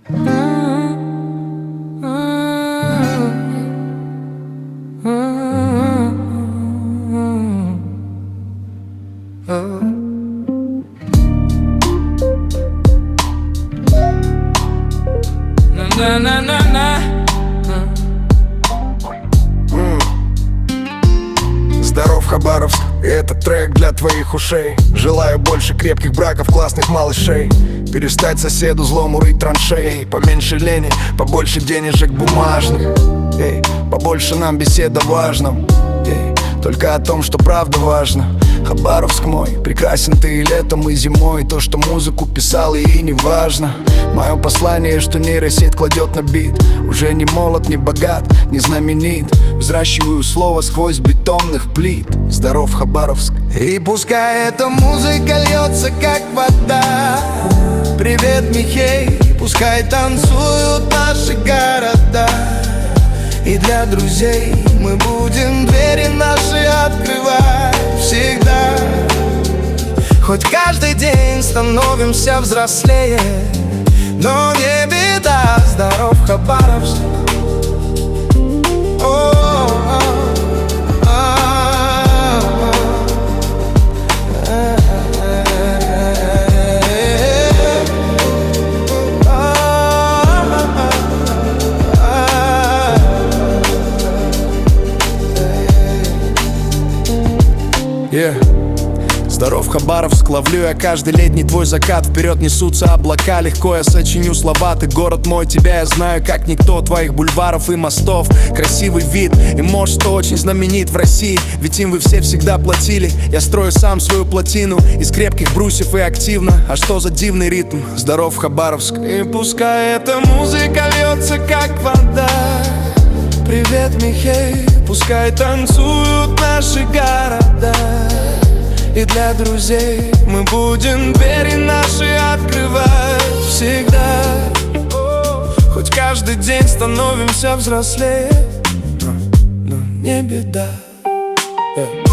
Здоров, Хабаровск, и этот трек для твоих ушей. Желаю больше крепких браков, классных малышей. Перестать соседу злому рыть траншеи. Поменьше лени, побольше денежек бумажных. Эй, побольше нам бесед о важном. Эй, только о том, что правда важно. Хабаровск мой, прекрасен ты и летом, и зимой. То, что музыку писал, и не важно. Мое послание, что нейросеть кладет на бит. Уже не молод, не богат, не знаменит. Взращиваю слово сквозь бетонных плит. Здоров, Хабаровск. И пускай эта музыка льется, как вода. Привет, Михей, пускай танцуют наши города. И для друзей мы будем двери наши открывать всегда. Хоть каждый день становимся взрослее, но не беда, здоров, Хабаровск. Здоров, Хабаровск, ловлю я каждый летний твой закат. Вперед несутся облака, легко я сочиню слова. Ты город мой, тебя я знаю как никто. Твоих бульваров и мостов, красивый вид. И может, что очень знаменит в России. Ведь им вы все всегда платили. Я строю сам свою плотину из крепких брусьев и активно. А что за дивный ритм? Здоров, Хабаровск. И пускай эта музыка льется, как вода. Привет, Михей, пускай танцуют наши города. И для друзей мы будем двери наши открывать всегда. Хоть каждый день становимся взрослее, но не беда.